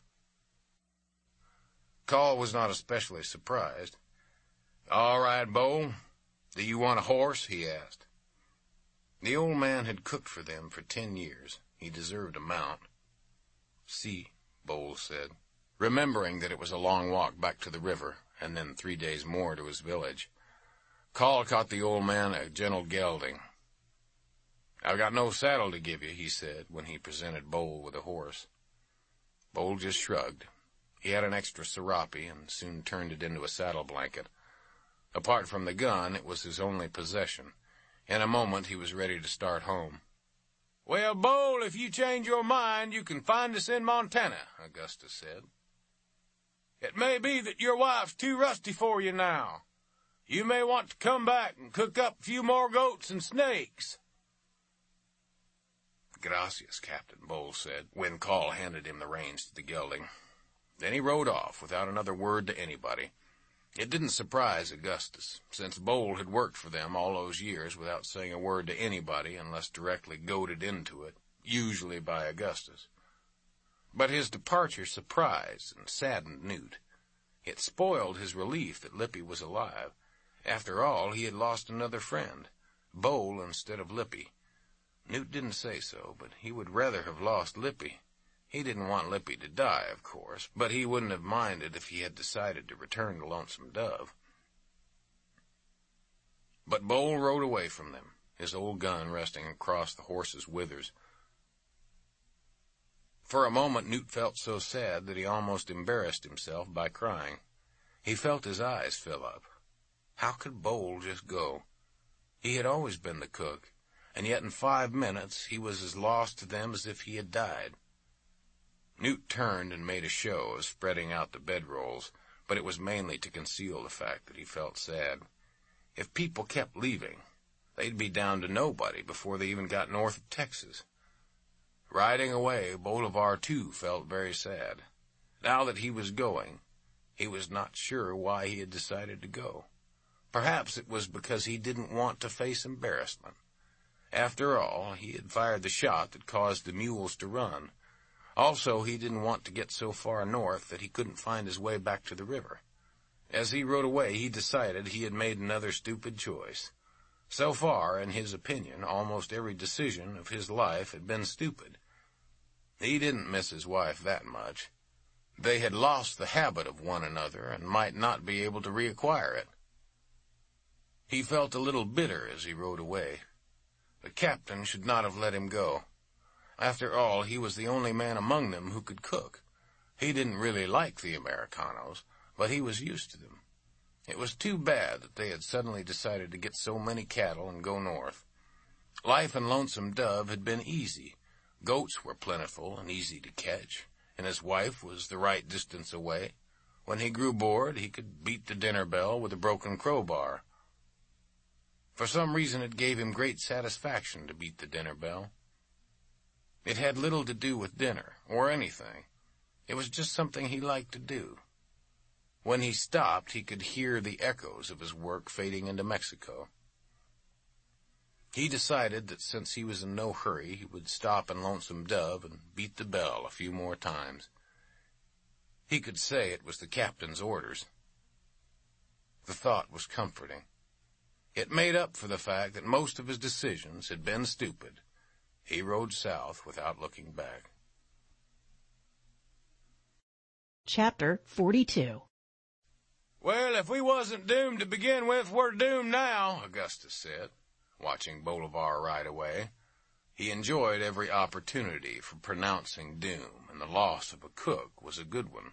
Call was not especially surprised. "All right, Bo. Do you want a horse?" he asked. The old man had cooked for them for 10 years. He deserved a mount. "Si," Bo said, remembering that it was a long walk back to the river, and then 3 days more to his village. Call caught the old man a gentle gelding. "I've got no saddle to give you," he said, when he presented Bo with a horse. Bo just shrugged. He had an extra serape and soon turned it into a saddle blanket. Apart from the gun, it was his only possession. In a moment, he was ready to start home. "Well, Bo, if you change your mind, you can find us in Montana," Augustus said. "It may be that your wife's too rusty for you now. You may want to come back and cook up a few more goats and snakes." "Gracias, Captain," Bo said, when Call handed him the reins to the gelding. Then he rode off without another word to anybody. It didn't surprise Augustus, since Bo had worked for them all those years without saying a word to anybody unless directly goaded into it, usually by Augustus. But his departure surprised and saddened Newt. It spoiled his relief that Lippy was alive. After all, he had lost another friend, Bo instead of Lippy. Newt didn't say so, but he would rather have lost Lippy. He didn't want Lippy to die, of course, but he wouldn't have minded if he had decided to return to Lonesome Dove. But Bo rode away from them, his old gun resting across the horse's withers. For a moment Newt felt so sad that he almost embarrassed himself by crying. He felt his eyes fill up. How could Bo just go? He had always been the cook, and yet in 5 minutes he was as lost to them as if he had died. Newt turned and made a show of spreading out the bedrolls, but it was mainly to conceal the fact that he felt sad. If people kept leaving, they'd be down to nobody before they even got north of Texas. Riding away, Bolivar, too, felt very sad. Now that he was going, he was not sure why he had decided to go. Perhaps it was because he didn't want to face embarrassment. After all, he had fired the shot that caused the mules to run. Also, he didn't want to get so far north that he couldn't find his way back to the river. As he rode away, he decided he had made another stupid choice. So far, in his opinion, almost every decision of his life had been stupid. He didn't miss his wife that much. They had lost the habit of one another and might not be able to reacquire it. He felt a little bitter as he rode away. The captain should not have let him go. After all, he was the only man among them who could cook. He didn't really like the Americanos, but he was used to them. It was too bad that they had suddenly decided to get so many cattle and go north. Life in Lonesome Dove had been easy. Goats were plentiful and easy to catch, and his wife was the right distance away. When he grew bored, he could beat the dinner bell with a broken crowbar. For some reason, it gave him great satisfaction to beat the dinner bell. It had little to do with dinner, or anything. It was just something he liked to do. When he stopped, he could hear the echoes of his work fading into Mexico. He decided that since he was in no hurry, he would stop in Lonesome Dove and beat the bell a few more times. He could say it was the captain's orders. The thought was comforting. It made up for the fact that most of his decisions had been stupid. He rode south without looking back. Chapter 42. Well, if we wasn't doomed to begin with, we're doomed now, Augustus said, watching Bolivar ride away. He enjoyed every opportunity for pronouncing doom, and the loss of a cook was a good one.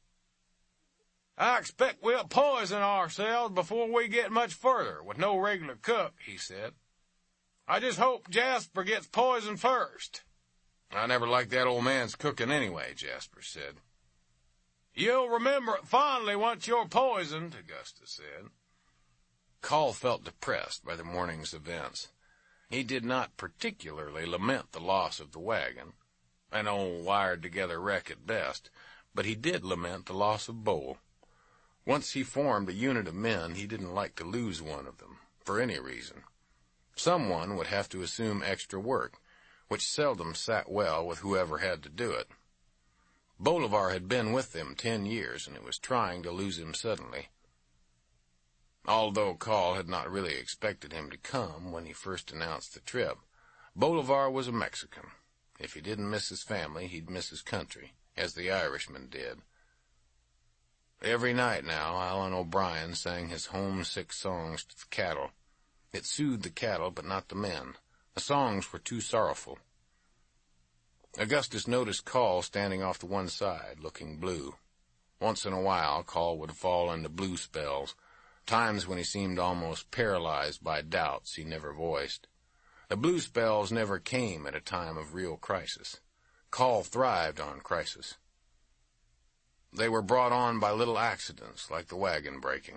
I expect we'll poison ourselves before we get much further, with no regular cook, he said. I just hope Jasper gets poisoned first. I never liked that old man's cooking anyway, Jasper said. You'll remember it fondly once you're poisoned, Augustus said. Call felt depressed by the morning's events. He did not particularly lament the loss of the wagon, an old wired-together wreck at best, but he did lament the loss of Bull. Once he formed a unit of men, he didn't like to lose one of them, for any reason. Someone would have to assume extra work, which seldom sat well with whoever had to do it. Bolivar had been with them 10 years, and it was trying to lose him suddenly. Although Call had not really expected him to come when he first announced the trip, Bolivar was a Mexican. If he didn't miss his family, he'd miss his country, as the Irishman did. Every night now, Alan O'Brien sang his homesick songs to the cattle. It soothed the cattle, but not the men. The songs were too sorrowful. Augustus noticed Call standing off to one side, looking blue. Once in a while, Call would fall into blue spells, times when he seemed almost paralyzed by doubts he never voiced. The blue spells never came at a time of real crisis. Call thrived on crisis. They were brought on by little accidents, like the wagon breaking.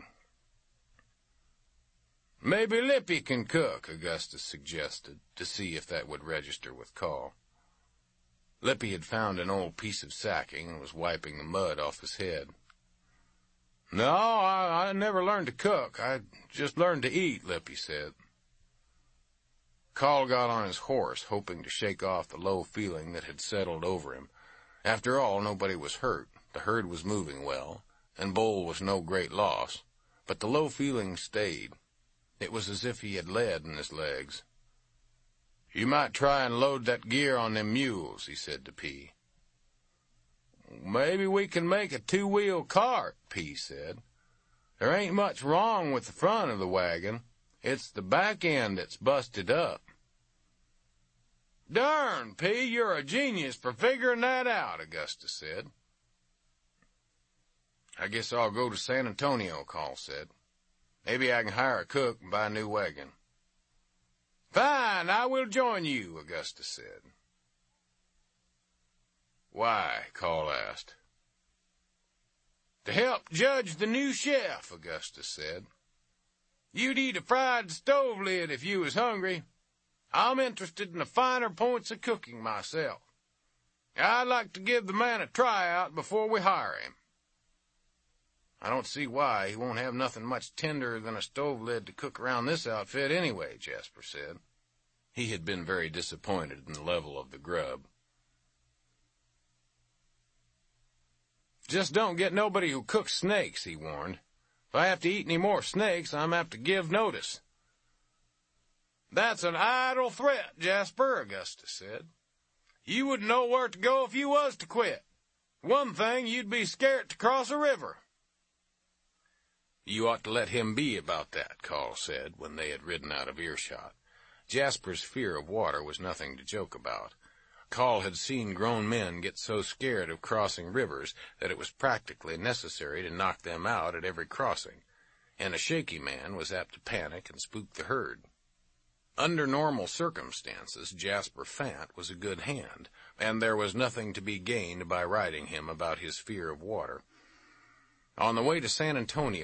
Maybe Lippy can cook, Augustus suggested, to see if that would register with Call. Lippy had found an old piece of sacking and was wiping the mud off his head. No, I never learned to cook. I just learned to eat, Lippy said. Call got on his horse, hoping to shake off the low feeling that had settled over him. After all, nobody was hurt. The herd was moving well, and Bull was no great loss. But the low feeling stayed. It was as if he had lead in his legs. You might try and load that gear on them mules, he said to P. Maybe we can make a 2-wheel cart, P said. There ain't much wrong with the front of the wagon. It's the back end that's busted up. Darn, P, you're a genius for figuring that out, Augustus said. I guess I'll go to San Antonio, Call said. Maybe I can hire a cook and buy a new wagon. Fine, I will join you, Augustus said. Why? Call asked. To help judge the new chef, Augustus said. You'd eat a fried stove lid if you was hungry. I'm interested in the finer points of cooking myself. I'd like to give the man a tryout before we hire him. I don't see why. He won't have nothing much tenderer than a stove lid to cook around this outfit anyway, Jasper said. He had been very disappointed in the level of the grub. Just don't get nobody who cooks snakes, he warned. If I have to eat any more snakes, I'm apt to give notice. That's an idle threat, Jasper, Augustus said. You wouldn't know where to go if you was to quit. One thing, you'd be scared to cross a river. You ought to let him be about that, Call said, when they had ridden out of earshot. Jasper's fear of water was nothing to joke about. Call had seen grown men get so scared of crossing rivers that it was practically necessary to knock them out at every crossing. and a shaky man was apt to panic and spook the herd. Under normal circumstances, Jasper Fant was a good hand, and there was nothing to be gained by riding him about his fear of water. On the way to San Antonio,